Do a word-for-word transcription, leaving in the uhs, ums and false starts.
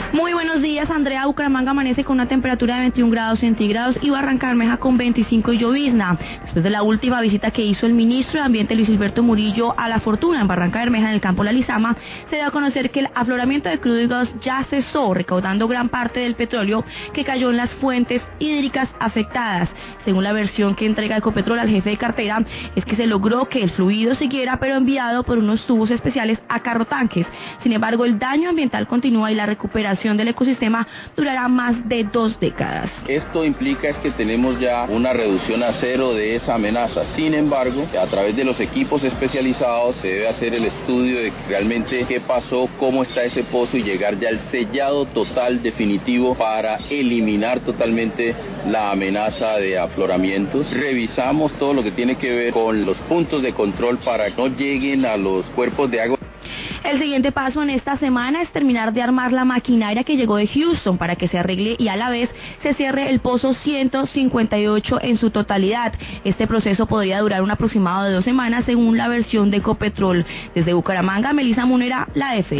Muy buenos días, Andrea. Bucaramanga amanece con una temperatura de veintiún grados centígrados y Barranca Bermeja con veinticinco y llovizna. Después de la última visita que hizo el ministro de Ambiente Luis Gilberto Murillo a La Fortuna en Barranca Bermeja, en el campo La Lizama, se dio a conocer que el afloramiento de crudos ya cesó, recaudando gran parte del petróleo que cayó en las fuentes hídricas afectadas. Según la versión que entrega Ecopetrol al jefe de cartera, es que se logró que el fluido siguiera, pero enviado por unos tubos especiales a carrotanques. Sin embargo, el daño ambiental continúa y la recuperación del ecosistema durará más de dos décadas. Esto implica es que tenemos ya una reducción a cero de esa amenaza. Sin embargo, a través de los equipos especializados se debe hacer el estudio de realmente qué pasó, cómo está ese pozo y llegar ya al sellado total definitivo para eliminar totalmente la amenaza de afloramientos. Revisamos todo lo que tiene que ver con los puntos de control para que no lleguen a los cuerpos de agua. El siguiente paso en esta semana es terminar de armar la maquinaria que llegó de Houston para que se arregle y a la vez se cierre el pozo ciento cincuenta y ocho en su totalidad. Este proceso podría durar un aproximado de dos semanas según la versión de Ecopetrol. Desde Bucaramanga, Melissa Munera, La F.